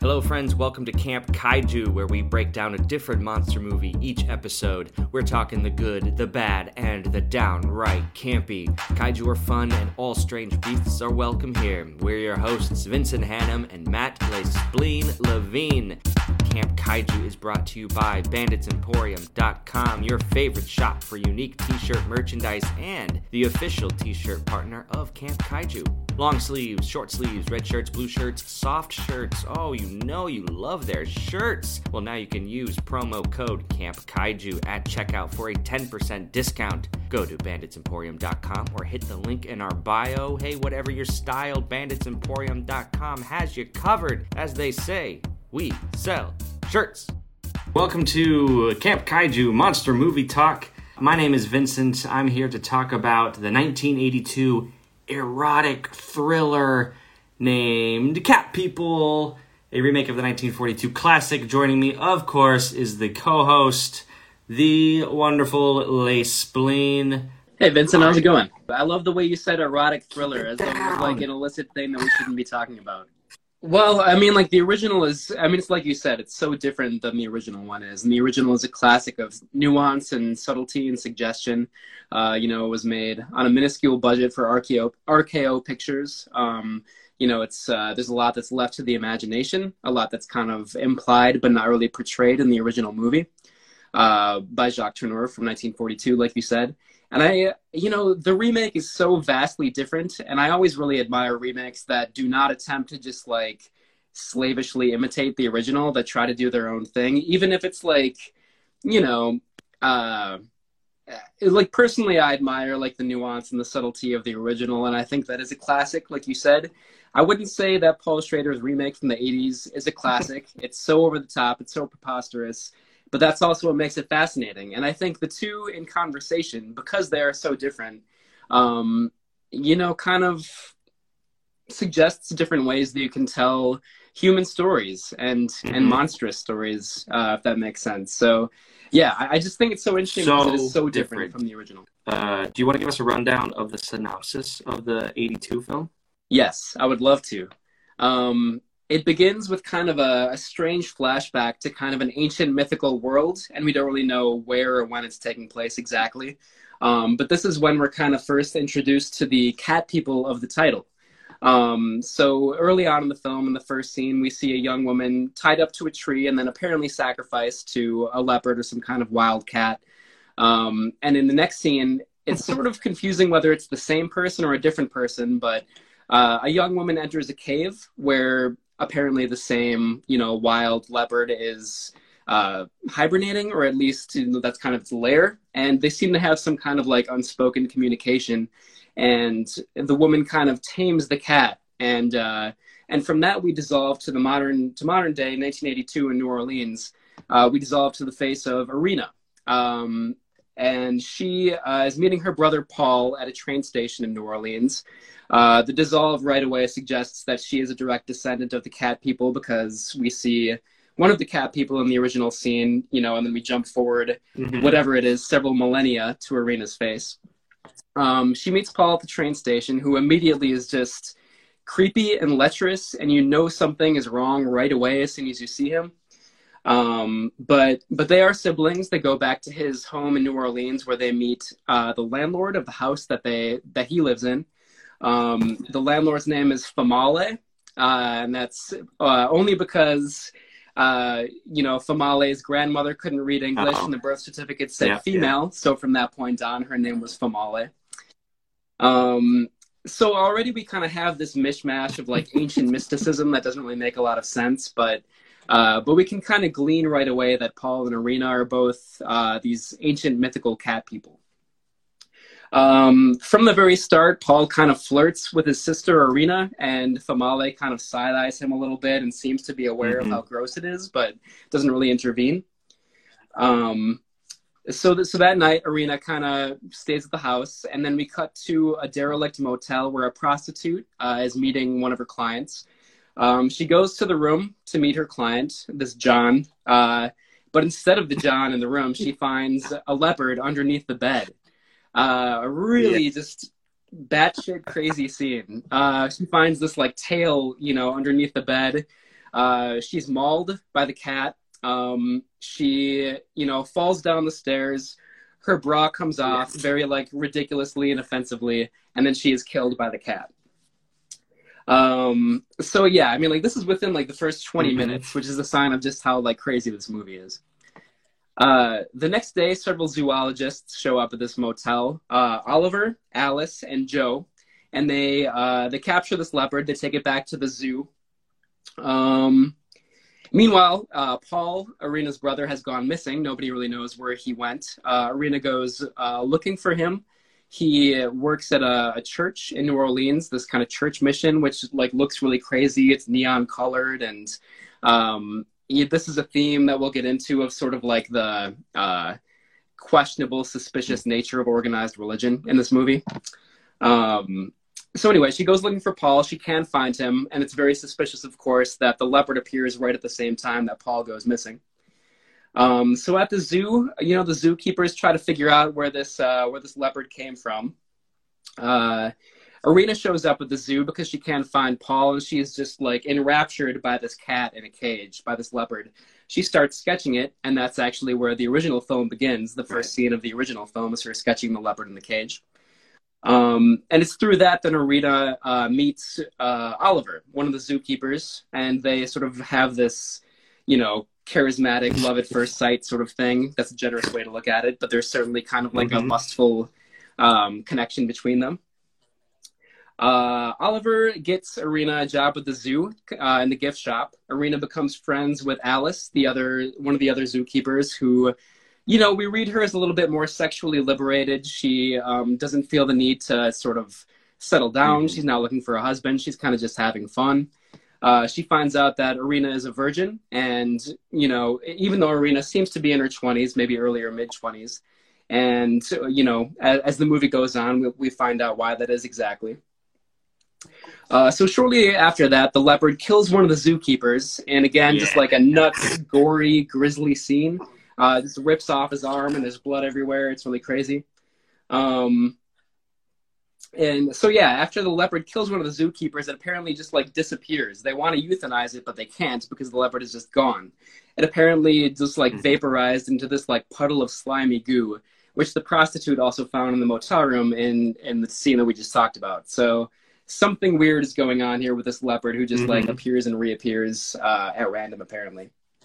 Hello friends, welcome to Camp Kaiju, where we break down a different monster movie each episode. We're talking the good, the bad, and the downright campy. Kaiju are fun and all strange beasts are welcome here. We're your hosts, Vincent Hannum and Matt Spleen Levine. Camp Kaiju is brought to you by BanditsEmporium.com, your favorite shop for unique t-shirt merchandise and the official t-shirt partner of Camp Kaiju. Long sleeves, short sleeves, red shirts, blue shirts, soft shirts. Oh, you know you love their shirts. Well, now you can use promo code Camp Kaiju at checkout for a 10% discount. Go to BanditsEmporium.com or hit the link in our bio. Hey, whatever your style, BanditsEmporium.com has you covered. As they say, we sell shirts. Welcome to Camp Kaiju Monster Movie Talk. My name is Vincent. I'm here to talk about the 1982 erotic thriller named Cat People, a remake of the 1942 classic. Joining me, of course, is the co-host, the wonderful Le Spleen. Hey Vincent, how's it going? I love the way you said erotic thriller, as though it was like an illicit thing that we shouldn't be talking about. Well, I mean, like, the original is, I mean, it's like you said, it's so different than the original one is. And the original is a classic of nuance and subtlety and suggestion. It was made on a minuscule budget for RKO Pictures. There's a lot that's left to the imagination, a lot that's kind of implied but not really portrayed in the original movie by Jacques Tourneur from 1942, like you said. And the remake is so vastly different, and I always really admire remakes that do not attempt to just, like, slavishly imitate the original, that try to do their own thing, even if it's, like, personally, I admire, like, the nuance and the subtlety of the original, and I think that is a classic, like you said. I wouldn't say that Paul Schrader's remake from the 80s is a classic. It's so over the top, it's so preposterous. But that's also what makes it fascinating. And I think the two in conversation, because they are so different, kind of suggests different ways that you can tell human stories and monstrous stories, if that makes sense. So, yeah, I just think it's so interesting because it is so different from the original. Do you want to give us a rundown of the synopsis of the 82 film? Yes, I would love to. It begins with kind of a strange flashback to kind of an ancient mythical world, and we don't really know where or when it's taking place exactly. But this is when we're kind of first introduced to the cat people of the title. So early on in the film, in the first scene, we see a young woman tied up to a tree and then apparently sacrificed to a leopard or some kind of wild cat. And in the next scene, it's sort of confusing whether it's the same person or a different person, but a young woman enters a cave where apparently the same, wild leopard is hibernating, or at least that's kind of its lair. And they seem to have some kind of like unspoken communication. And the woman kind of tames the cat. And from that, we dissolve to modern day, 1982 in New Orleans. We dissolve to the face of Irina. And she is meeting her brother Paul at a train station in New Orleans. The dissolve right away suggests that she is a direct descendant of the cat people, because we see one of the cat people in the original scene, and then we jump forward, whatever it is, several millennia to Irina's face. She meets Paul at the train station, who immediately is just creepy and lecherous, and something is wrong right away as soon as you see him. But they are siblings. They go back to his home in New Orleans, where they meet the landlord of the house that he lives in. The landlord's name is Famale, and that's only because Famale's grandmother couldn't read English, and the birth certificate said female. Yeah. So from that point on, her name was Famale. So already we kind of have this mishmash of like ancient mysticism that doesn't really make a lot of sense, but we can kind of glean right away that Paul and Irina are both these ancient mythical cat people. From the very start, Paul kind of flirts with his sister Irina, and Famale kind of side-eyes him a little bit and seems to be aware of how gross it is, but doesn't really intervene. So that night, Irina kind of stays at the house, and then we cut to a derelict motel where a prostitute is meeting one of her clients. She goes to the room to meet her client, this John, but instead of the John in the room, she finds a leopard underneath the bed. Just batshit crazy scene. She finds this like tail, underneath the bed. She's mauled by the cat. She, falls down the stairs. Her bra comes off very like ridiculously and offensively, and then she is killed by the cat. So yeah, I mean, like, this is within like the first 20 minutes, which is a sign of just how like crazy this movie is. The next day, several zoologists show up at this motel. Oliver, Alice, and Joe, and they capture this leopard. They take it back to the zoo. Meanwhile, Paul, Irina's brother, has gone missing. Nobody really knows where he went. Irina goes looking for him. He works at a church in New Orleans, this kind of church mission, which like looks really crazy. It's neon colored, and this is a theme that we'll get into of sort of like the questionable, suspicious nature of organized religion in this movie. So anyway, she goes looking for Paul. She can find him, and it's very suspicious, of course, that the leopard appears right at the same time that Paul goes missing. So at the zoo, the zookeepers try to figure out where this leopard came from. Irina shows up at the zoo because she can't find Paul, and she is just like enraptured by this cat in a cage, by this leopard. She starts sketching it, and that's actually where the original film begins. The first scene of the original film is her sketching the leopard in the cage. And it's through that Irina meets Oliver, one of the zookeepers, and they sort of have this, charismatic love at first sight sort of thing. That's a generous way to look at it, but there's certainly kind of like a lustful connection between them. Oliver gets Irina a job at the zoo in the gift shop. Irina becomes friends with Alice, one of the other zookeepers, who, we read her as a little bit more sexually liberated. She doesn't feel the need to sort of settle down. She's not looking for a husband. She's kind of just having fun. She finds out that Irina is a virgin, and, even though Irina seems to be in her 20s, maybe earlier mid-20s, and, as the movie goes on, we find out why that is exactly. So shortly after that, the leopard kills one of the zookeepers, and again, just like a nuts, gory, grisly scene. Just rips off his arm, and there's blood everywhere. It's really crazy. And so, yeah, after the leopard kills one of the zookeepers, it apparently just, like, disappears. They want to euthanize it, but they can't because the leopard is just gone. It apparently just, like, vaporized into this, like, puddle of slimy goo, which the prostitute also found in the motel room in the scene that we just talked about. So something weird is going on here with this leopard who just, like, appears and reappears at random, apparently.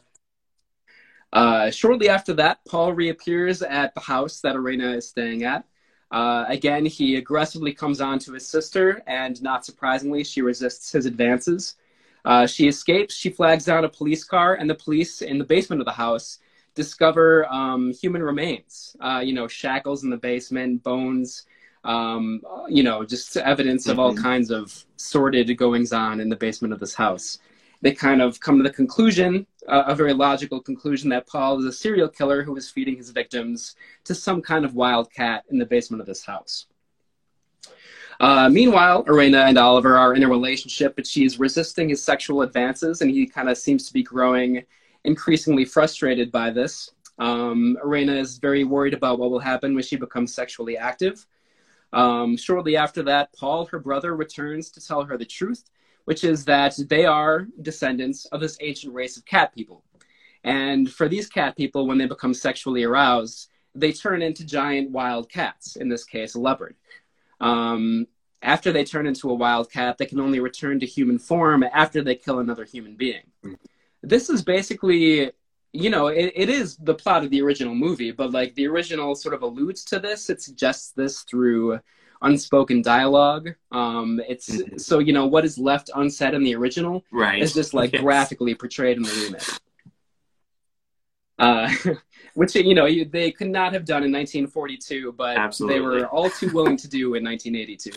Shortly after that, Paul reappears at the house that Irina is staying at. Again, he aggressively comes on to his sister, and not surprisingly, she resists his advances. She escapes, she flags down a police car, and the police in the basement of the house discover human remains. Shackles in the basement, bones, just evidence of all kinds of sordid goings-on in the basement of this house. They kind of come to the conclusion, a very logical conclusion, that Paul is a serial killer who is feeding his victims to some kind of wild cat in the basement of this house. Meanwhile, Irina and Oliver are in a relationship, but she's resisting his sexual advances, and he kind of seems to be growing increasingly frustrated by this. Irina is very worried about what will happen when she becomes sexually active. Shortly after that, Paul, her brother, returns to tell her the truth, which is that they are descendants of this ancient race of cat people. And for these cat people, when they become sexually aroused, they turn into giant wild cats, in this case, a leopard. After they turn into a wild cat, they can only return to human form after they kill another human being. This is basically, it is the plot of the original movie, but like the original sort of alludes to this. It suggests this through unspoken dialogue. So what is left unsaid in the original is just like graphically portrayed in the remake. Which they could not have done in 1942, but Absolutely. They were all too willing to do in 1982.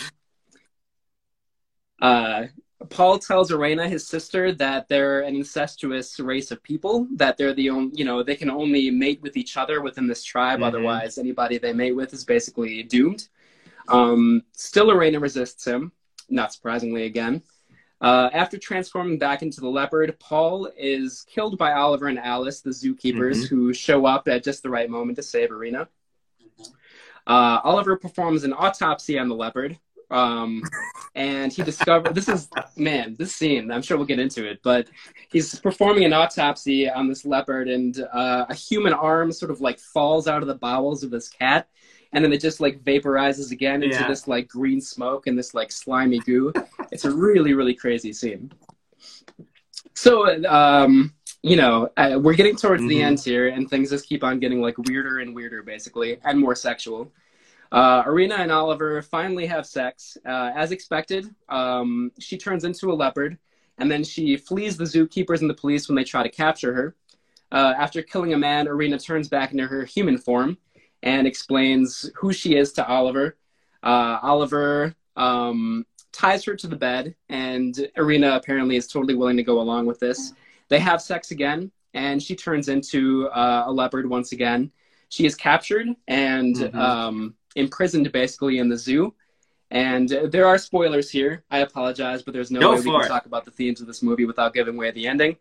Paul tells Irina, his sister, that they're an incestuous race of people, that they're the only, they can only mate with each other within this tribe. Otherwise, anybody they mate with is basically doomed. Still, Irina resists him, not surprisingly again. After transforming back into the leopard, Paul is killed by Oliver and Alice, the zookeepers, who show up at just the right moment to save Irina. Oliver performs an autopsy on the leopard. And he discovered this scene, I'm sure we'll get into it, but he's performing an autopsy on this leopard, and a human arm sort of like falls out of the bowels of this cat, and then it just like vaporizes again into this like green smoke and this like slimy goo. It's a really, really crazy scene. So, we're getting towards the end here, and things just keep on getting like weirder and weirder, basically, and more sexual. Irina and Oliver finally have sex. As expected, she turns into a leopard, and then she flees the zookeepers and the police when they try to capture her. After killing a man, Irina turns back into her human form and explains who she is to Oliver. Oliver ties her to the bed, and Irina apparently is totally willing to go along with this. They have sex again, and she turns into a leopard once again. She is captured and imprisoned basically in the zoo. And there are spoilers here. I apologize, but there's no way we can talk about the themes of this movie without giving away the ending.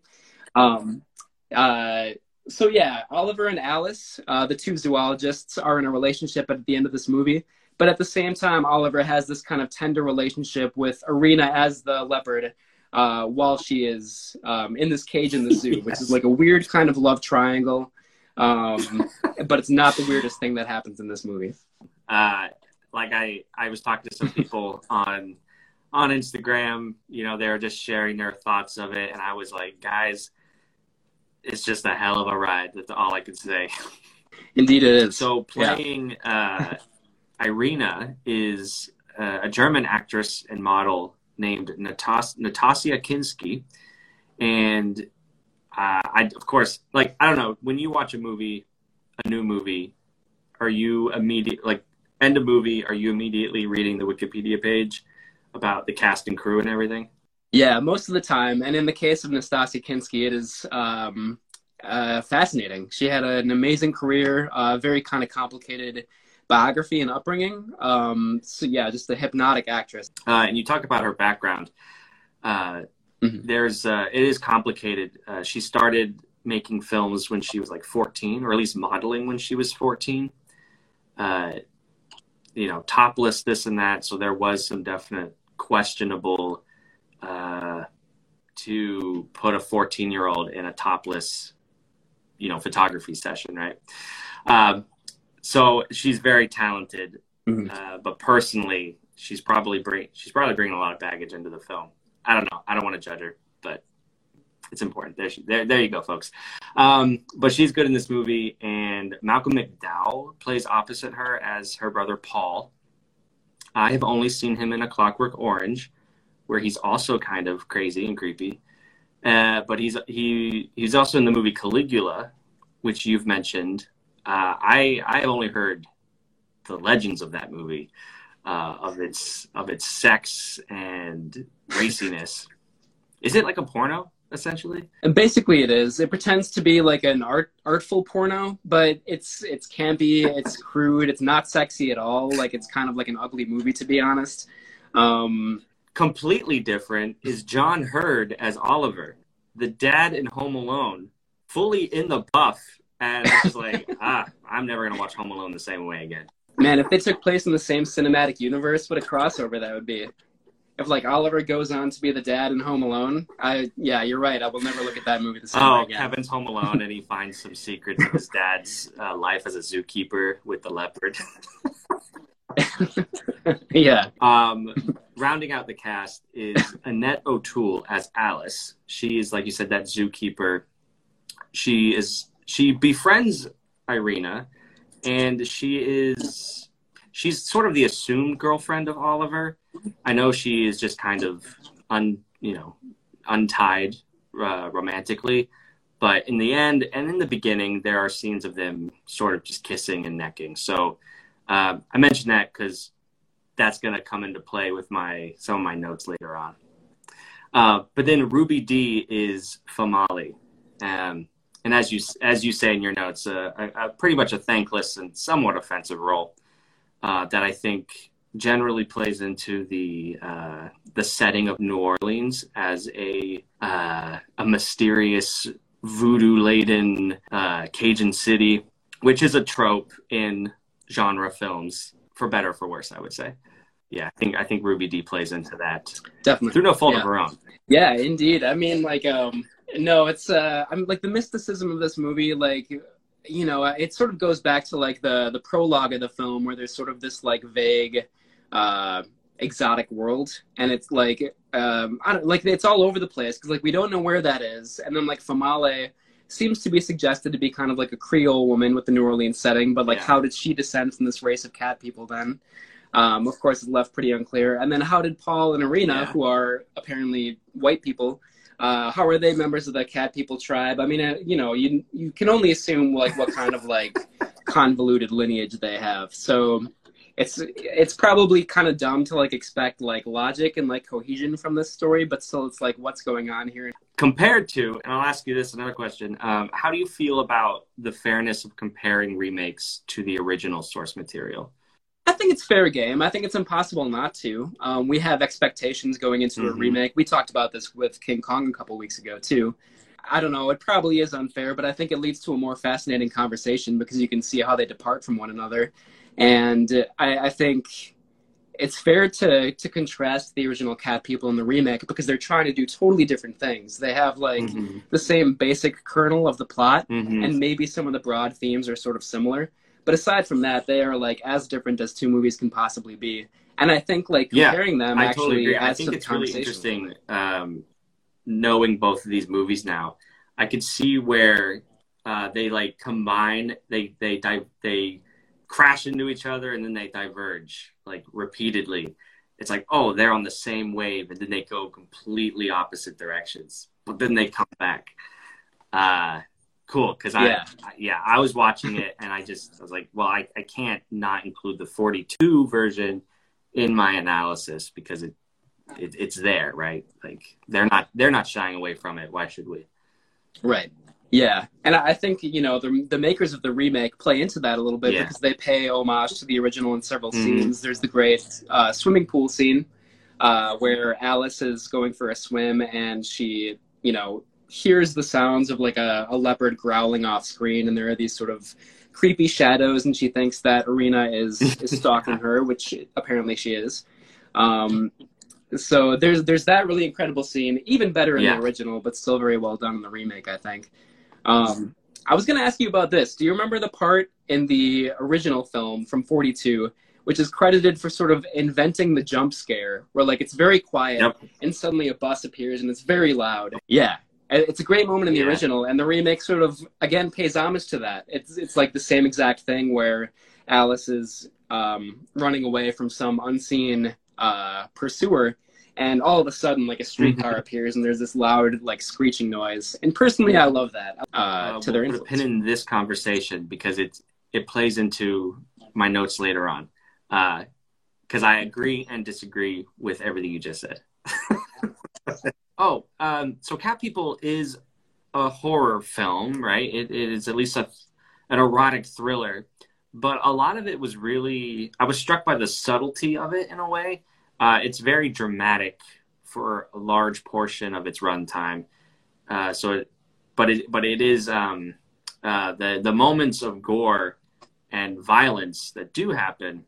So yeah, Oliver and Alice, the two zoologists, are in a relationship at the end of this movie. But at the same time, Oliver has this kind of tender relationship with Irina as the leopard while she is in this cage in the zoo, which is like a weird kind of love triangle. But it's not the weirdest thing that happens in this movie. Like I was talking to some people on Instagram, they were just sharing their thoughts of it. And I was like, guys, it's just a hell of a ride. That's all I could say. Indeed it is. So playing Irina is a German actress and model named Natasha Kinski. And of course, I don't know, when you watch a new movie, are you end of movie, are you immediately reading the Wikipedia page about the cast and crew and everything? Yeah, most of the time. And in the case of Nastasia Kinski, it is fascinating. She had an amazing career, very kind of complicated biography and upbringing. So yeah, just a hypnotic actress. And you talk about her background. It is complicated. She started making films when she was like 14, or at least modeling when she was 14. Topless, this and that. So there was some definite questionable to put a 14-year-old in a topless, photography session, right? So she's very talented, but personally, she's probably bringing a lot of baggage into the film. I don't know. I don't want to judge her, but it's important. There you go, folks. But she's good in this movie, and Malcolm McDowell plays opposite her as her brother Paul. I have only seen him in A Clockwork Orange, where he's also kind of crazy and creepy. But he's also in the movie Caligula, which you've mentioned. I have only heard the legends of that movie, of its sex and raciness. Is it like a porno, essentially? And basically it is. It pretends to be like an artful porno, but it's campy, it's crude, it's not sexy at all. Like, it's kind of like an ugly movie, to be honest. Completely different is John Hurd as Oliver, the dad in Home Alone, fully in the buff, and it's just like, I'm never going to watch Home Alone the same way again. Man, if they took place in the same cinematic universe, what a crossover that would be. If Oliver goes on to be the dad in Home Alone, you're right. I will never look at that movie the same way again. Kevin's Home Alone, and he finds some secrets of his dad's life as a zookeeper with the leopard. Yeah. Rounding out the cast is Annette O'Toole as Alice. She is, like you said, that zookeeper. She befriends Irina, and she's sort of the assumed girlfriend of Oliver. I know she is just kind of untied romantically, but in the end and in the beginning, there are scenes of them sort of just kissing and necking. So I mentioned that because that's going to come into play with some of my notes later on. But then Ruby Dee is Famali. And as you say in your notes, pretty much a thankless and somewhat offensive role that I think generally plays into the setting of New Orleans as a mysterious voodoo-laden Cajun city, which is a trope in genre films, for better or for worse, I would say. Yeah, I think Ruby Dee plays into that Definitely through no fault of her own. Yeah, indeed. I mean, like, no, it's I'm like the mysticism of this movie, like, you know, it sort of goes back to like the prologue of the film where there's sort of this like vague, exotic world, and it's like, I don't like it's all over the place because like we don't know where that is, and then like Famale seems to be suggested to be kind of like a Creole woman with the New Orleans setting, but like how did she descend from this race of cat people then? Of course, it's left pretty unclear. And then how did Paul and Irina, who are apparently white people, how are they members of the cat people tribe? I mean, you know, you can only assume like what kind of like convoluted lineage they have. So it's probably kind of dumb to like expect like logic and like cohesion from this story, but still it's like what's going on here. Compared to, and I'll ask you this, another question, how do you feel about the fairness of comparing remakes to the original source material? I think it's fair game. I think it's impossible not to. We have expectations going into a remake. We talked about this with King Kong a couple weeks ago, too. I don't know. It probably is unfair, but I think it leads to a more fascinating conversation because you can see how they depart from one another. And I think it's fair to contrast the original Cat People and the remake because they're trying to do totally different things. They have, like, the same basic kernel of the plot, and maybe some of the broad themes are sort of similar. But aside from that, they are like as different as two movies can possibly be. And I think like comparing them actually adds to the conversation. It's really interesting knowing both of these movies now. I could see where they like combine, they crash into each other and then they diverge like repeatedly. It's like, oh, they're on the same wave and then they go completely opposite directions. But then they come back. Cool, because I was watching it and I was like, well, I can't not include the 42 version in my analysis because it's there, right? Like they're not shying away from it. Why should we? Right. Yeah, and I think you know the makers of the remake play into that a little bit because they pay homage to the original in several scenes. There's the great swimming pool scene where Alice is going for a swim and she, you know, hears the sounds of like a leopard growling off screen, and there are these sort of creepy shadows, and she thinks that Irina is stalking her, which apparently she is. So there's that really incredible scene, even better in the original, but still very well done in the remake, I think. I was going to ask you about this. Do you remember the part in the original film from 42 which is credited for sort of inventing the jump scare, where like it's very quiet and suddenly a bus appears and it's very loud? Yeah. It's a great moment in the original, and the remake sort of, again, pays homage to that. It's like the same exact thing where Alice is running away from some unseen pursuer, and all of a sudden, like, a streetcar appears, and there's this loud, like, screeching noise. And personally, I love that to their influence. Put a pin in this conversation because it plays into my notes later on, because I agree and disagree with everything you just said. So Cat People is a horror film, right? It is at least an erotic thriller, but a lot of it was really, I was struck by the subtlety of it in a way. It's very dramatic for a large portion of its runtime. But it is the moments of gore and violence that do happen.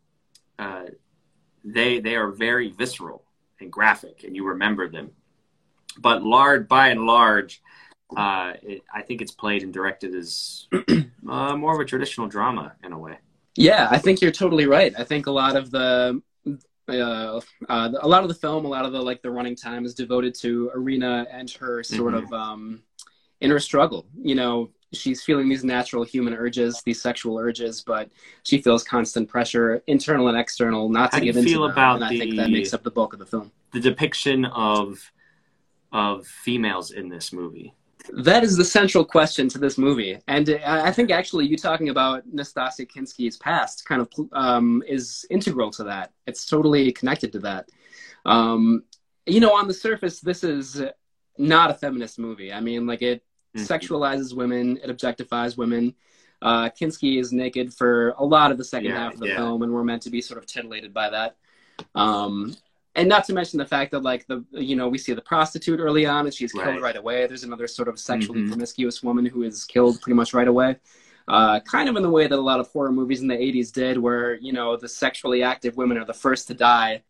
They are very visceral and graphic, and you remember them. But by and large, I think it's played and directed as more of a traditional drama in a way. Yeah, I think you're totally right. I think a lot of the film, a lot of the running time is devoted to Irina and her sort of inner struggle. You know, she's feeling these natural human urges, these sexual urges, but she feels constant pressure, internal and external, not to give in to them. And I think that makes up the bulk of the film. The depiction of females in this movie? That is the central question to this movie. And I think actually you talking about Nastassja Kinski's past kind of is integral to that. It's totally connected to that. You know, on the surface, this is not a feminist movie. I mean, like, it sexualizes women, it objectifies women. Kinski is naked for a lot of the second half of the film, and we're meant to be sort of titillated by that. And not to mention the fact that, like, we see the prostitute early on, and she's killed right away. There's another sort of sexually promiscuous woman who is killed pretty much right away. kind of in the way that a lot of horror movies in the 80s did, where, you know, the sexually active women are the first to die.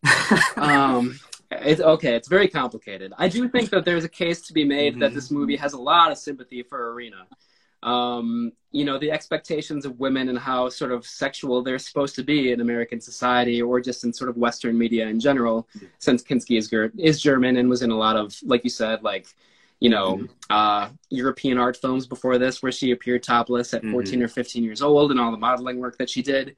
It's very complicated. I do think that there's a case to be made that this movie has a lot of sympathy for Irina. You know, the expectations of women and how sort of sexual they're supposed to be in American society, or just in sort of Western media in general, since Kinski is German and was in a lot of, like you said, like, you know, European art films before this, where she appeared topless at 14 or 15 years old, and all the modeling work that she did.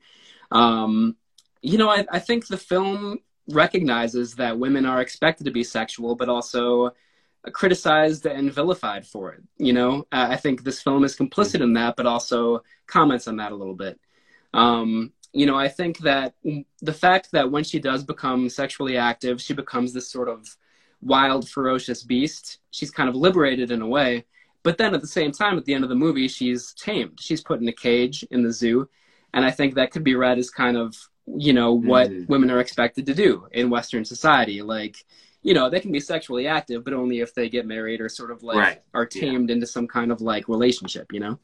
You know, I think the film recognizes that women are expected to be sexual, but also criticized and vilified for it. You know, I think this film is complicit in that, but also comments on that a little bit. You know, I think that the fact that when she does become sexually active, she becomes this sort of wild, ferocious beast. She's kind of liberated in a way, but then at the same time, at the end of the movie, she's tamed. She's put in a cage in the zoo. And I think that could be read as kind of, you know, what women are expected to do in Western society. Like, you know, they can be sexually active, but only if they get married or sort of like are tamed into some kind of like relationship, you know?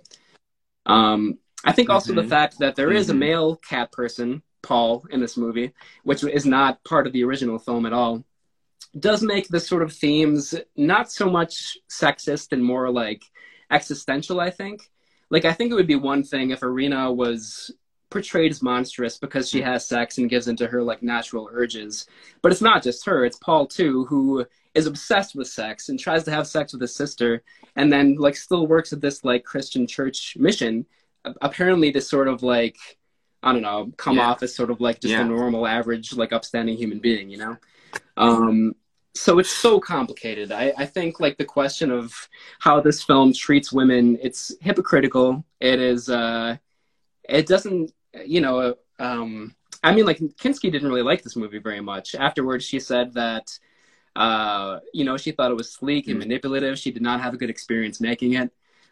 I think also the fact that there is a male cat person, Paul, in this movie, which is not part of the original film at all, does make the sort of themes not so much sexist and more like existential, I think. Like, I think it would be one thing if Irina was portrayed as monstrous because she has sex and gives into her like natural urges. But it's not just her, it's Paul too, who is obsessed with sex and tries to have sex with his sister, and then like still works at this like Christian church mission, apparently to sort of like, I don't know, come off as sort of like just a normal, average, like upstanding human being, you know? So it's so complicated. I think like the question of how this film treats women, it's hypocritical. It is, it doesn't, you know, I mean, like, Kinski didn't really like this movie very much. Afterwards, she said that, you know, she thought it was sleek and manipulative. She did not have a good experience making it.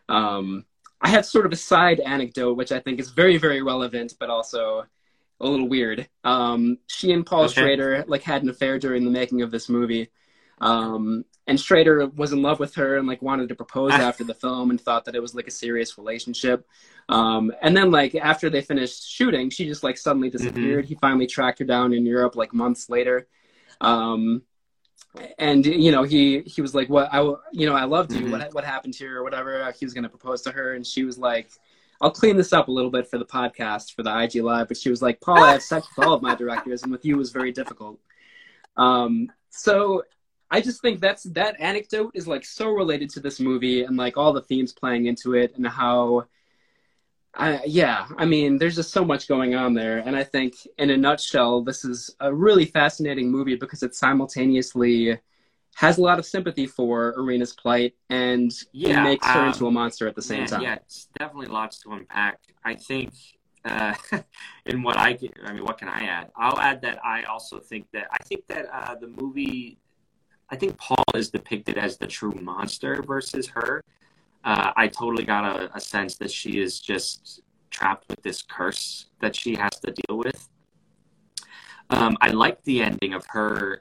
I have sort of a side anecdote, which I think is very, very relevant, but also a little weird. She and Paul Schrader, like, had an affair during the making of this movie. And Schrader was in love with her and like wanted to propose after the film and thought that it was like a serious relationship. And then like after they finished shooting, she just like suddenly disappeared. He finally tracked her down in Europe like months later. And you know, he was like, you know, I loved you. What happened to you or whatever? He was going to propose to her. And she was like, I'll clean this up a little bit for the podcast, for the IG Live. But she was like, Paul, I have sex with all of my directors, and with you was very difficult. So I just think that anecdote is like so related to this movie and like all the themes playing into it, and how, I mean, there's just so much going on there. And I think in a nutshell, this is a really fascinating movie because it simultaneously has a lot of sympathy for Irina's plight, and it makes her into a monster at the same time. Yeah, it's definitely lots to unpack. I think in what I mean, what can I add? I'll add that I think that the movie, I think Paul is depicted as the true monster versus her. I totally got a sense that she is just trapped with this curse that she has to deal with. I liked the ending of her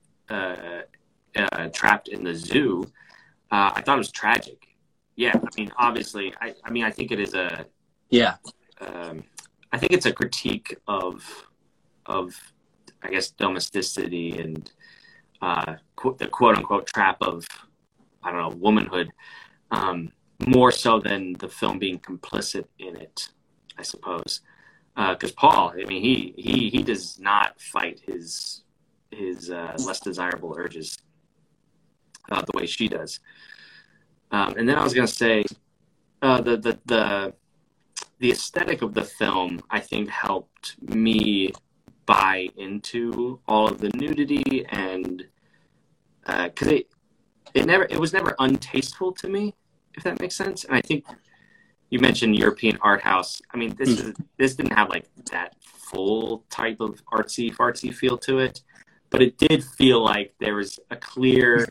trapped in the zoo. I thought it was tragic. Yeah, I mean, obviously, I think it is a... Yeah. I think it's a critique of I guess, domesticity and the quote-unquote trap of, I don't know, womanhood, more so than the film being complicit in it, I suppose. Because Paul, I mean, he does not fight his less desirable urges the way she does. And then I was going to say, the aesthetic of the film, I think, helped me buy into all of the nudity, and because it was never untasteful to me, if that makes sense. And I think you mentioned European art house. I mean, this didn't have like that full type of artsy fartsy feel to it, but it did feel like there was a clear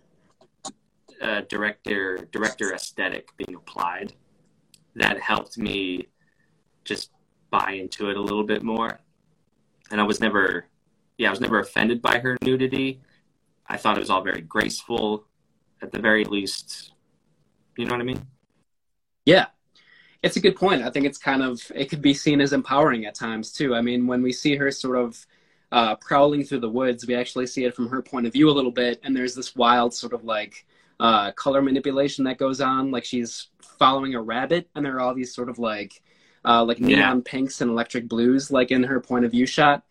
director aesthetic being applied that helped me just buy into it a little bit more. And I was never offended by her nudity. I thought it was all very graceful, at the very least. You know what I mean? Yeah. It's a good point. I think it could be seen as empowering at times too. I mean, when we see her sort of prowling through the woods, we actually see it from her point of view a little bit. And there's this wild sort of like color manipulation that goes on. Like she's following a rabbit, and there are all these sort of like neon pinks and electric blues, like in her point of view shot.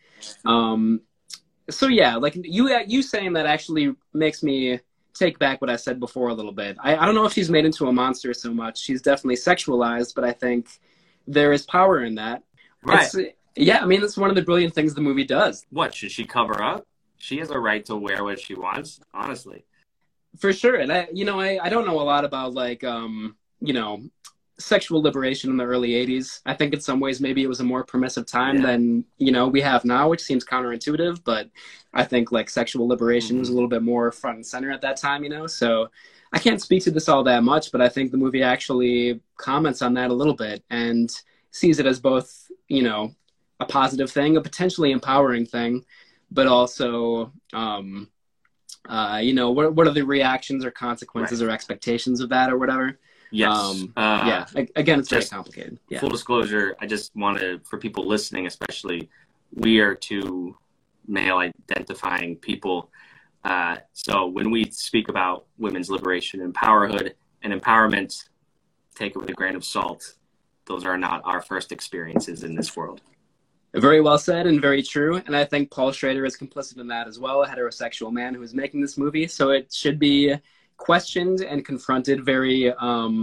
So yeah, like you saying that actually makes me take back what I said before a little bit. I don't know if she's made into a monster so much. She's definitely sexualized, but I think there is power in that. Right. Yeah, I mean, that's one of the brilliant things the movie does. What, should she cover up? She has a right to wear what she wants, honestly. For sure. And I don't know a lot about like, sexual liberation in the early 80s. I think in some ways maybe it was a more permissive time than, we have now, which seems counterintuitive, but I think like sexual liberation was a little bit more front and center at that time, so I can't speak to this all that much, but I think the movie actually comments on that a little bit and sees it as both, a positive thing, a potentially empowering thing, but also, what are the reactions or consequences or expectations of that or whatever. Yes. Again, it's very complicated. Yeah. Full disclosure, I just wanted, for people listening especially, we are two male identifying people. So when we speak about women's liberation and powerhood and empowerment, take it with a grain of salt. Those are not our first experiences in this world. Very well said and very true. And I think Paul Schrader is complicit in that as well, a heterosexual man who is making this movie. So it should be questioned and confronted very,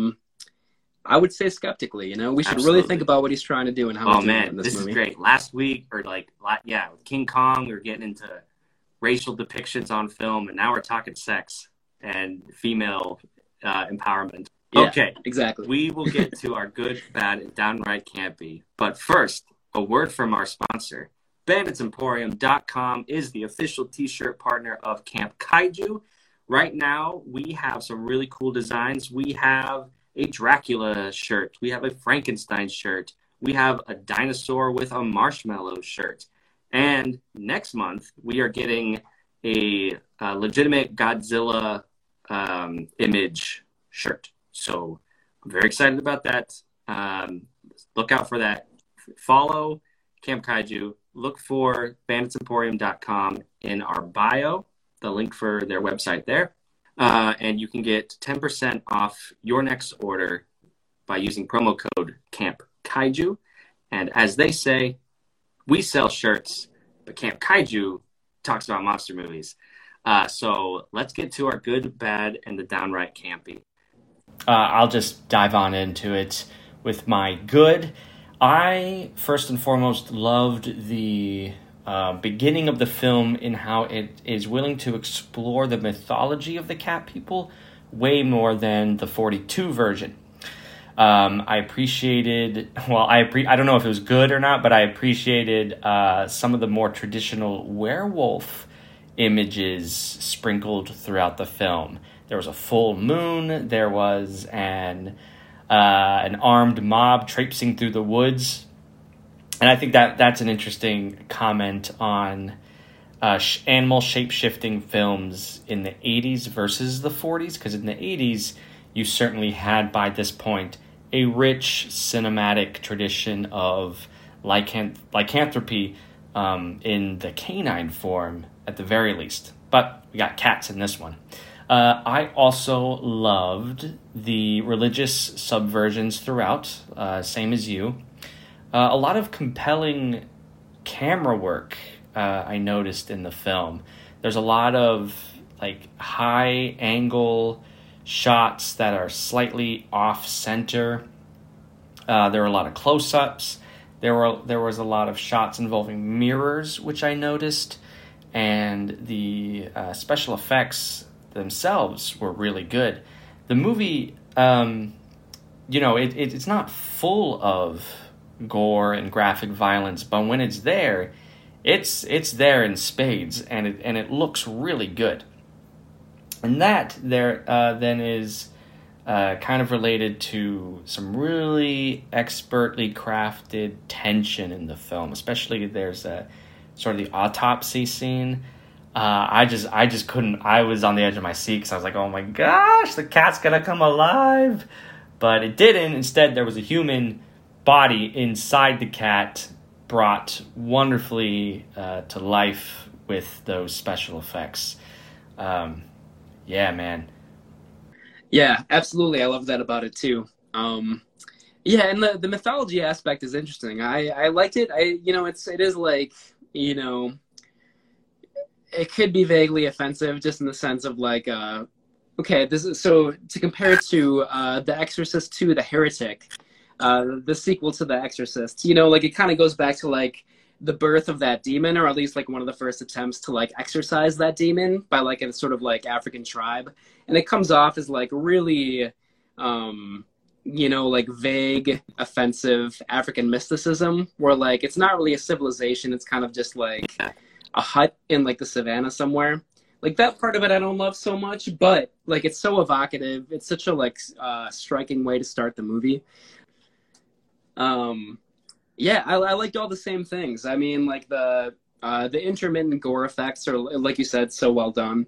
I would say skeptically, we should really think about what he's trying to do and how he's doing it in this movie. This is great. Last week, or with King Kong, we were getting into racial depictions on film, and now we're talking sex and female empowerment. Yeah, okay, exactly. We will get to our good, bad, and downright campy. But first, a word from our sponsor. BanditsEmporium.com is the official t-shirt partner of Camp Kaiju. Right now, we have some really cool designs. We have a Dracula shirt. We have a Frankenstein shirt. We have a dinosaur with a marshmallow shirt. And next month, we are getting a legitimate Godzilla image shirt. So I'm very excited about that. Look out for that. Follow Camp Kaiju. Look for BanditsEmporium.com in our bio. The link for their website there. And you can get 10% off your next order by using promo code Camp Kaiju. And as they say, we sell shirts, but Camp Kaiju talks about monster movies. So let's get to our good, bad, and the downright campy. I'll just dive on into it with my good. I, first and foremost, loved the beginning of the film in how it is willing to explore the mythology of the cat people way more than the 42 version. I appreciated, I don't know if it was good or not, but I appreciated some of the more traditional werewolf images sprinkled throughout the film. There was a full moon, there was an armed mob traipsing through the woods. And I think that's an interesting comment on animal shape-shifting films in the 80s versus the 40s, because in the 80s, you certainly had, by this point, a rich cinematic tradition of lycanthropy in the canine form, at the very least. But we got cats in this one. I also loved the religious subversions throughout, same as you. A lot of compelling camera work I noticed in the film. There's a lot of high angle shots that are slightly off center. There were a lot of close-ups. There was a lot of shots involving mirrors, which I noticed, and the special effects themselves were really good. The movie, it's not full of gore and graphic violence, but when it's there, it's there in spades, and it looks really good. And that there then is kind of related to some really expertly crafted tension in the film. Especially there's a sort of the autopsy scene. I just couldn't. I was on the edge of my seat because I was like, oh my gosh, the cat's gonna come alive. But it didn't. Instead, there was a human body inside the cat, brought wonderfully to life with those special effects. Yeah, man. Yeah, absolutely. I love that about it too. Yeah, and the mythology aspect is interesting. I liked it. It is like, it could be vaguely offensive just in the sense of like, okay, this is so to compare it to The Exorcist 2, The Heretic, the sequel to The Exorcist. Like it kind of goes back to like the birth of that demon, or at least like one of the first attempts to like exorcise that demon by like a sort of like African tribe, and it comes off as like really, like vague, offensive African mysticism, where like it's not really a civilization; it's kind of just like a hut in like the savannah somewhere. Like that part of it I don't love so much, but like it's so evocative. It's such a like striking way to start the movie. Yeah, I liked all the same things. I mean, like the intermittent gore effects are, like you said, so well done.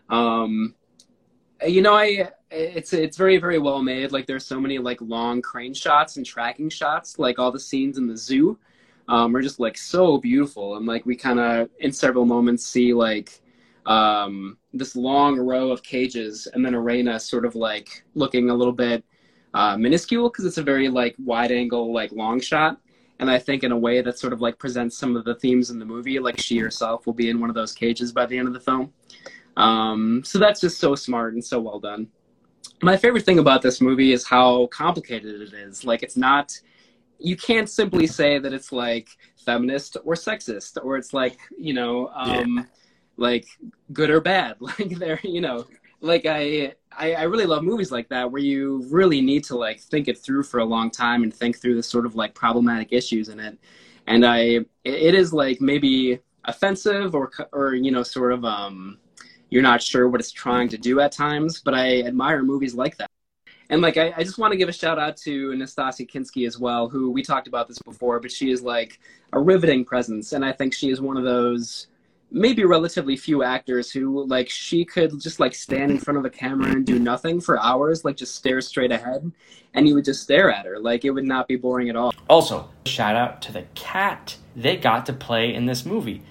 It's very, very well made. Like there's so many like long crane shots and tracking shots. Like all the scenes in the zoo are just like so beautiful, and like we kind of in several moments see like this long row of cages, and then Arena sort of like looking a little bit minuscule because it's a very like wide angle like long shot. And I think in a way that sort of like presents some of the themes in the movie, like she herself will be in one of those cages by the end of the film. So that's just so smart and so well done. My favorite thing about this movie is how complicated it is. Like it's not, you can't simply say that it's like feminist or sexist, or it's like, like good or bad. Like they're, like I really love movies like that where you really need to like think it through for a long time and think through the sort of like problematic issues in it. And it is like maybe offensive or sort of you're not sure what it's trying to do at times, but I admire movies like that. And like I just want to give a shout out to Nastassja Kinski as well, who we talked about this before, but she is like a riveting presence, and I think she is one of those maybe relatively few actors who like she could just like stand in front of a camera and do nothing for hours, like just stare straight ahead, and you would just stare at her. Like it would not be boring at all. Also, shout out to the cat they got to play in this movie.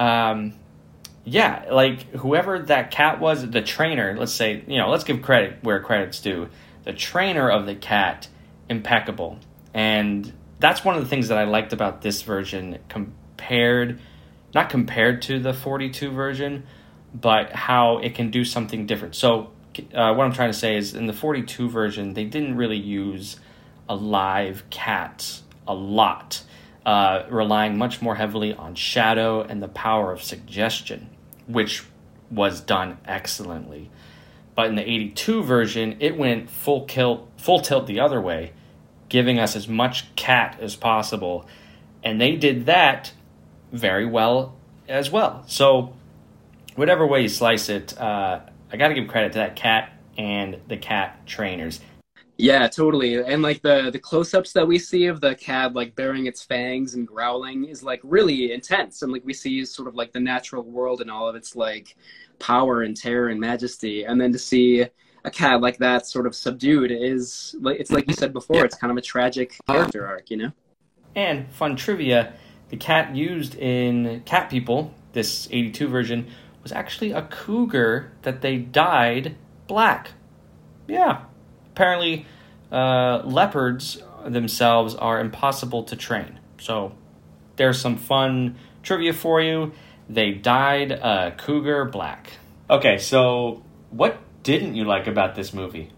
Yeah, like whoever that cat was, the trainer, let's say, let's give credit where credit's due. The trainer of the cat, impeccable. And that's one of the things that I liked about this version not compared to the 42 version, but how it can do something different. So what I'm trying to say is in the 42 version, they didn't really use a live cat a lot, relying much more heavily on shadow and the power of suggestion, which was done excellently. But in the 82 version, it went full tilt the other way, giving us as much cat as possible. And they did that very well as well. So whatever way you slice it, I got to give credit to that cat and the cat trainers. Yeah, totally. And like the close-ups that we see of the cat like baring its fangs and growling is like really intense, and like we see sort of like the natural world and all of its like power and terror and majesty, and then to see a cat like that sort of subdued is like, it's like you said before, it's kind of a tragic character arc, And fun trivia, the cat used in Cat People, this 82 version, was actually a cougar that they dyed black. Yeah. Apparently, leopards themselves are impossible to train. So there's some fun trivia for you. They dyed a cougar black. Okay, so what didn't you like about this movie?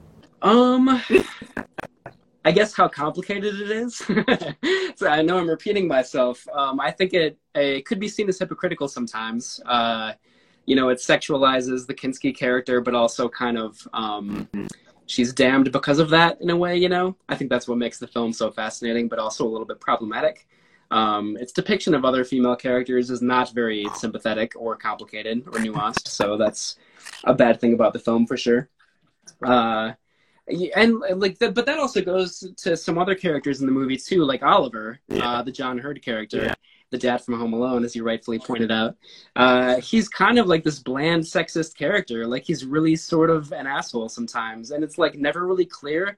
I guess how complicated it is. So I know I'm repeating myself. I think it could be seen as hypocritical sometimes. It sexualizes the Kinski character, but also kind of she's damned because of that in a way, I think that's what makes the film so fascinating, but also a little bit problematic. Its depiction of other female characters is not very sympathetic or complicated or nuanced, so that's a bad thing about the film for sure. But that also goes to some other characters in the movie too, like Oliver, the John Hurt character, the dad from Home Alone, as you rightfully pointed out. He's kind of like this bland sexist character. Like he's really sort of an asshole sometimes, and it's like never really clear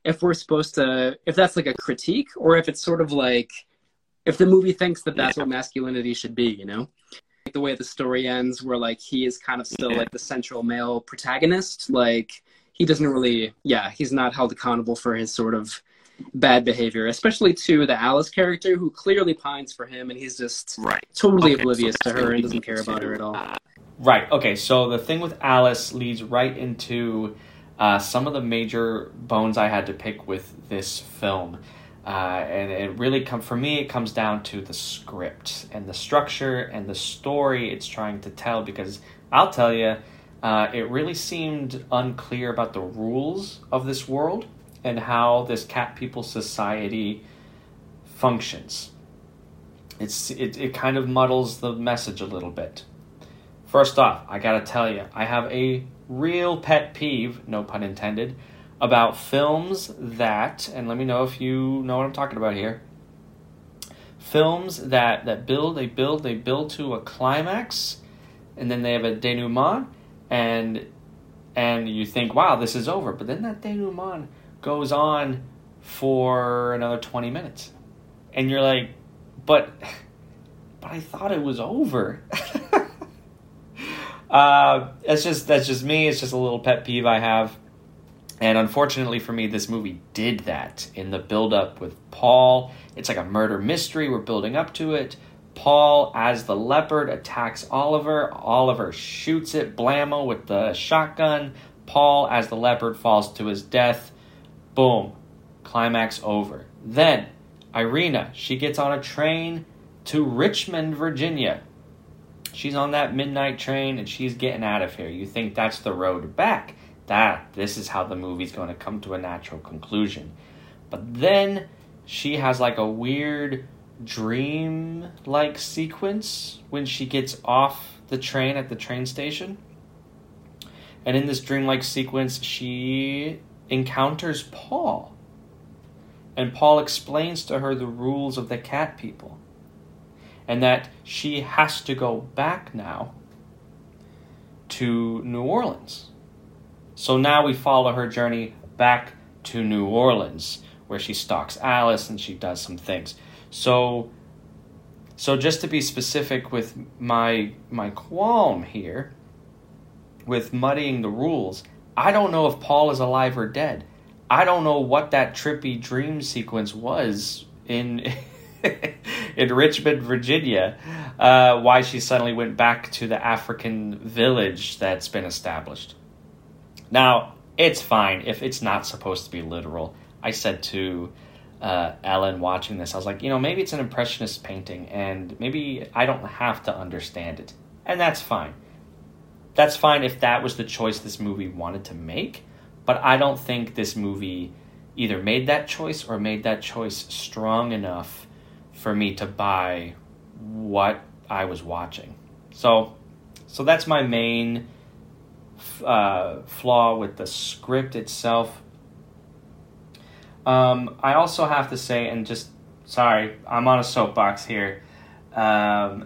if we're supposed to, if that's like a critique, or if it's sort of like, if the movie thinks that that's what masculinity should be, you know? Like the way the story ends, where like he is kind of still like the central male protagonist, like he doesn't really, he's not held accountable for his sort of bad behavior, especially to the Alice character, who clearly pines for him, and he's just totally oblivious to her and doesn't care about her at all. Right. Okay. So the thing with Alice leads right into some of the major bones I had to pick with this film. And it really for me, it comes down to the script and the structure and the story it's trying to tell, because I'll tell you, it really seemed unclear about the rules of this world and how this cat people society functions. It kind of muddles the message a little bit. First off, I gotta tell you, I have a real pet peeve, no pun intended, about films that, and let me know if you know what I'm talking about here, films that build to a climax, and then they have a denouement, and you think, wow, this is over, but then that denouement goes on for another 20 minutes, and you're like, but I thought it was over. That's just me. It's just a little pet peeve I have. And unfortunately for me, this movie did that in the build-up with Paul. It's like a murder mystery. We're building up to it. Paul, as the leopard, attacks Oliver. Oliver shoots it, blammo, with the shotgun. Paul, as the leopard, falls to his death. Boom. Climax over. Then, Irina, she gets on a train to Richmond, Virginia. She's on that midnight train, and she's getting out of here. You think that's the road back. This is how the movie's going to come to a natural conclusion. But then she has like a weird dream-like sequence when she gets off the train at the train station. And in this dream-like sequence, she encounters Paul. And Paul explains to her the rules of the cat people. And that she has to go back now to New Orleans. So now we follow her journey back to New Orleans, where she stalks Alice and she does some things. So just to be specific with my qualm here, with muddying the rules, I don't know if Paul is alive or dead. I don't know what that trippy dream sequence was in in Richmond, Virginia, why she suddenly went back to the African village that's been established. Now, it's fine if it's not supposed to be literal. I said to Ellen watching this, I was like, maybe it's an impressionist painting, and maybe I don't have to understand it. And that's fine. That's fine if that was the choice this movie wanted to make, but I don't think this movie either made that choice or made that choice strong enough for me to buy what I was watching. So that's my main flaw with the script itself. I also have to say, and just sorry, I'm on a soapbox here. So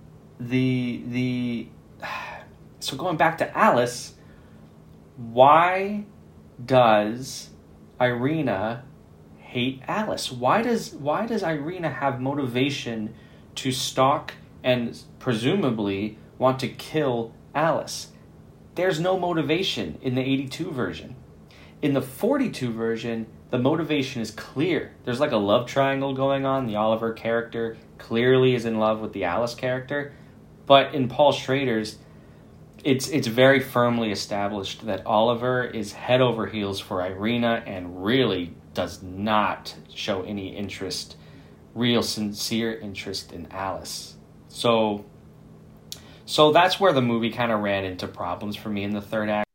going back to Alice, why does Irina hate Alice? Why does Irina have motivation to stalk and presumably want to kill Alice? There's no motivation in the 82 version. In the 42 version, the motivation is clear. There's like a love triangle going on. The Oliver character clearly is in love with the Alice character. But in Paul Schrader's, it's very firmly established that Oliver is head over heels for Irina and really does not show any interest, real sincere interest in Alice. So that's where the movie kind of ran into problems for me in the third act.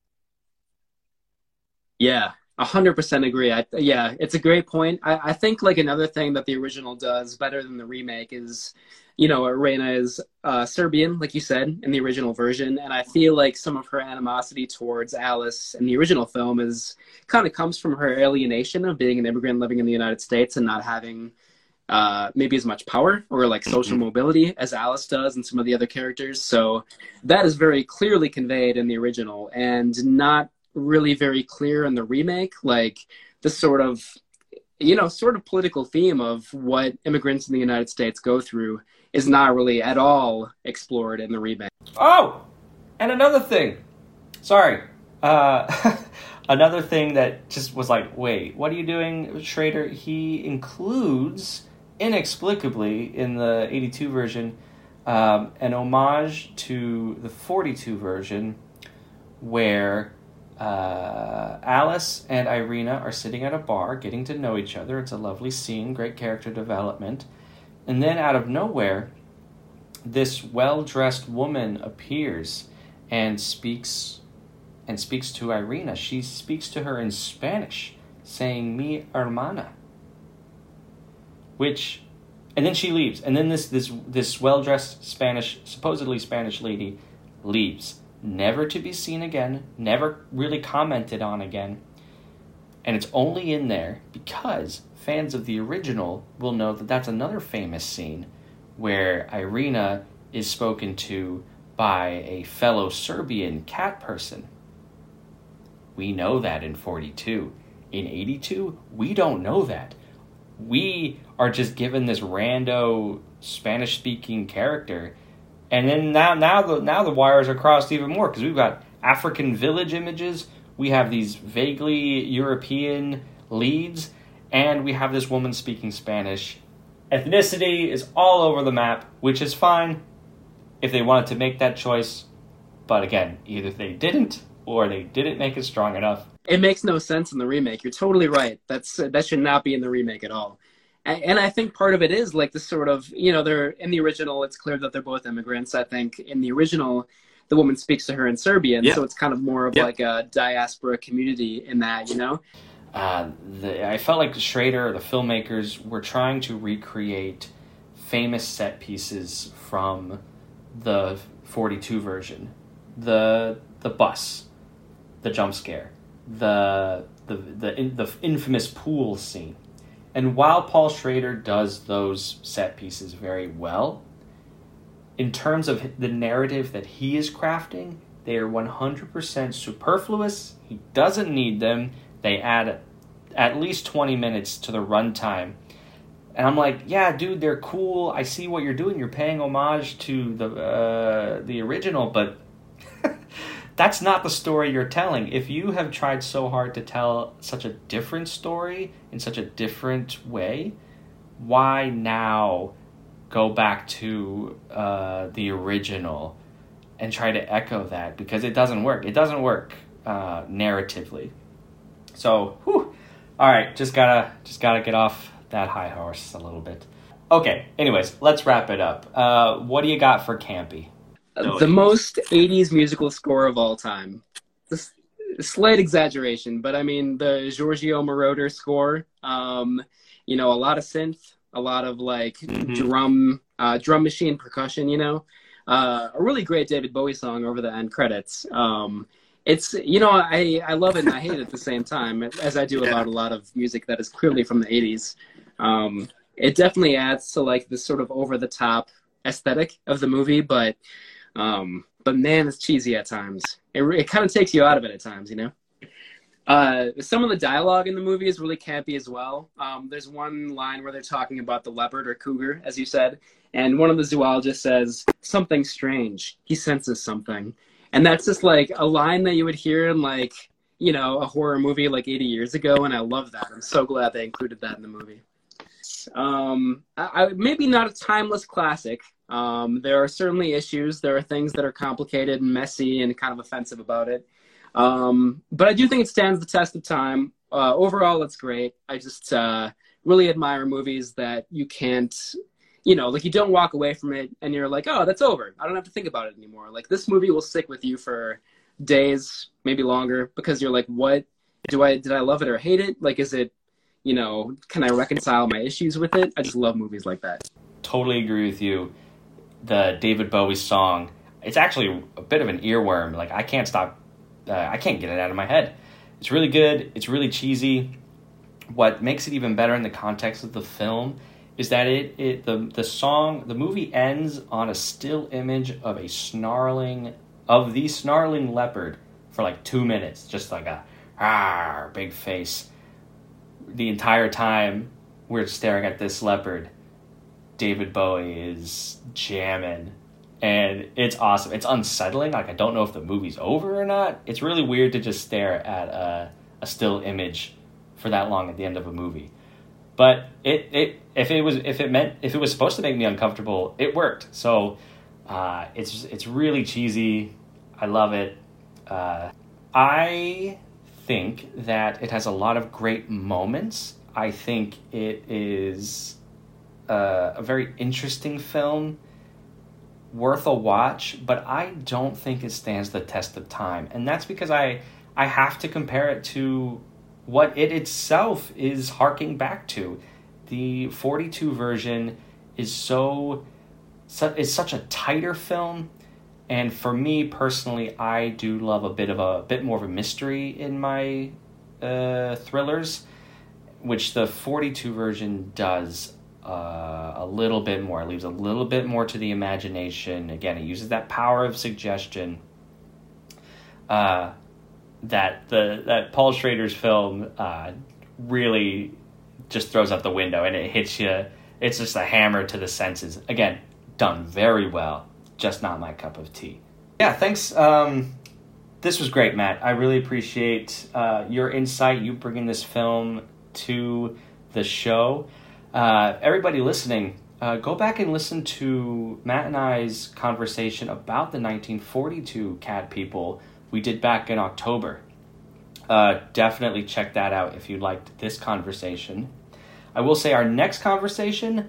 Yeah, 100% agree. It's a great point. I think like another thing that the original does better than the remake is, Irina is Serbian, like you said, in the original version. And I feel like some of her animosity towards Alice in the original film kind of comes from her alienation of being an immigrant living in the United States and not having maybe as much power or like social mobility as Alice does and some of the other characters. So that is very clearly conveyed in the original and not really very clear in the remake. Like the sort of, sort of political theme of what immigrants in the United States go through is not really at all explored in the remake. Oh, and another thing. Sorry. Another thing that just was like, wait, what are you doing, Schrader? He includes, inexplicably, in the 82 version, an homage to the 42 version where Alice and Irina are sitting at a bar getting to know each other. It's a lovely scene, great character development. And then out of nowhere, this well-dressed woman appears and speaks to Irina. She speaks to her in Spanish, saying, "Mi hermana." And then she leaves. And then this well-dressed supposedly Spanish lady leaves. Never to be seen again, never really commented on again. And it's only in there because fans of the original will know that that's another famous scene where Irina is spoken to by a fellow Serbian cat person. We know that in 42. In 82, we don't know that. We are just given this rando Spanish-speaking character. And then now the wires are crossed even more because we've got African village images, we have these vaguely European leads, and we have this woman speaking Spanish. Ethnicity is all over the map, which is fine if they wanted to make that choice. But again, either they didn't or they didn't make it strong enough. It makes no sense in the remake. You're totally right. That should not be in the remake at all. And I think part of it is like this sort of, they're in the original, it's clear that they're both immigrants. I think in the original, the woman speaks to her in Serbian, so it's kind of more of like a diaspora community in that, I felt like Schrader, the filmmakers, were trying to recreate famous set pieces from the 42 version. The bus, the jump scare, the infamous pool scene. And while Paul Schrader does those set pieces very well, in terms of the narrative that he is crafting, they are 100% superfluous. He doesn't need them. They add at least 20 minutes to the runtime. And I'm like, yeah, dude, they're cool. I see what you're doing. You're paying homage to the original, but that's not the story you're telling. If you have tried so hard to tell such a different story in such a different way, why now go back to the original and try to echo that? Because it doesn't work. It doesn't work narratively. So, all right, just gotta get off that high horse a little bit. Okay, anyways, let's wrap it up. What do you got for Campy? The most 80s musical score of all time. This slight exaggeration, but I mean the Giorgio Moroder score. A lot of synth, a lot of like drum machine percussion. A really great David Bowie song over the end credits. It's I love it and I hate it at the same time, as I do about a lot of music that is clearly from the 80s. It definitely adds to like this sort of over the top aesthetic of the movie, but man, it's cheesy at times. It kind of takes you out of it at times, Some of the dialogue in the movie is really campy as well. There's one line where they're talking about the leopard or cougar, as you said, and one of the zoologists says, "Something strange. He senses something." And that's just like a line that you would hear in like, a horror movie like 80 years ago, and I love that. I'm so glad they included that in the movie. Maybe not a timeless classic. There are certainly issues. There are things that are complicated and messy and kind of offensive about it. But I do think it stands the test of time. Overall, it's great. I just really admire movies that you can't, you don't walk away from it and you're like, oh, that's over. I don't have to think about it anymore. Like this movie will stick with you for days, maybe longer, because you're like, what? Did I love it or hate it? Like, is it, can I reconcile my issues with it? I just love movies like that. Totally agree with you. The David Bowie song, it's actually a bit of an earworm. Like, I can't stop, I can't get it out of my head. It's really good. It's really cheesy. What makes it even better in the context of the film is that the movie ends on a still image of the snarling leopard for like 2 minutes, just like a big face. the entire time we're staring at this leopard, David Bowie is jamming, and it's awesome. It's unsettling. Like, I don't know if the movie's over or not. It's really weird to just stare at a still image for that long at the end of a movie. But if it was supposed to make me uncomfortable, it worked. So it's really cheesy. I love it. I think that it has a lot of great moments. I think it is a very interesting film, worth a watch, but I don't think it stands the test of time. And that's because I have to compare it to what it itself is harking back to. The 42 version is such a tighter film, and for me personally, I do love a bit more of a mystery in my thrillers, which the 42 version does a little bit more. It leaves a little bit more to the imagination. Again, it uses that power of suggestion that Paul Schrader's film really just throws out the window, and it hits you. It's just a hammer to the senses. Again, done very well, just not my cup of tea. Yeah, thanks. This was great, Matt. I really appreciate your insight, you bringing this film to the show. Everybody listening, go back and listen to Matt and I's conversation about the 1942 Cat People we did back in October. Definitely check that out if you liked this conversation. I will say our next conversation,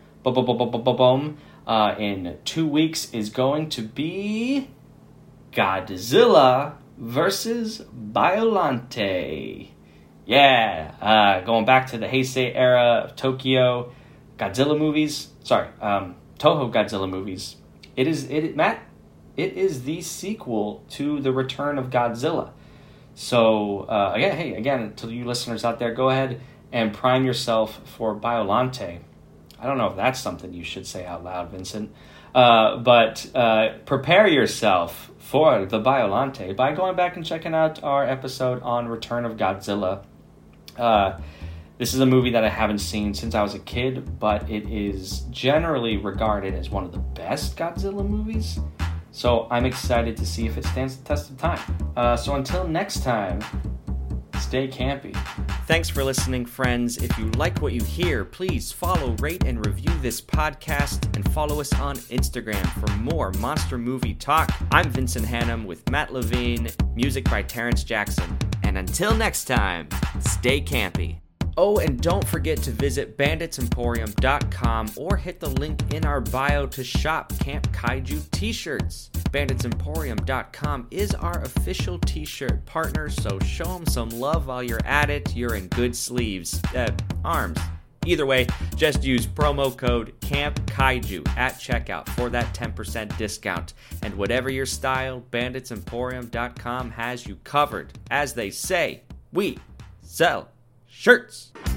in 2 weeks, is going to be Godzilla versus Biollante. Yeah, going back to the Heisei era of Tokyo Godzilla movies. Toho Godzilla movies. Matt, it is the sequel to The Return of Godzilla. So, again, to you listeners out there, go ahead and prime yourself for Biollante. I don't know if that's something you should say out loud, Vincent. But prepare yourself for the Biollante by going back and checking out our episode on Return of Godzilla. This is a movie that I haven't seen since I was a kid, but it is generally regarded as one of the best Godzilla movies. So I'm excited to see if it stands the test of time. So until next time, stay campy. Thanks for listening, friends. If you like what you hear, please follow, rate, and review this podcast, and follow us on Instagram for more monster movie talk. I'm Vincent Hannum with Matt Levine, music by Terrence Jackson. And until next time, stay campy. Oh, and don't forget to visit banditsemporium.com or hit the link in our bio to shop Camp Kaiju t-shirts. banditsemporium.com is our official t-shirt partner, so show them some love while you're at it. You're in good sleeves. Arms. Either way, just use promo code CAMPKAIJU at checkout for that 10% discount. And whatever your style, banditsemporium.com has you covered. As they say, we sell shirts.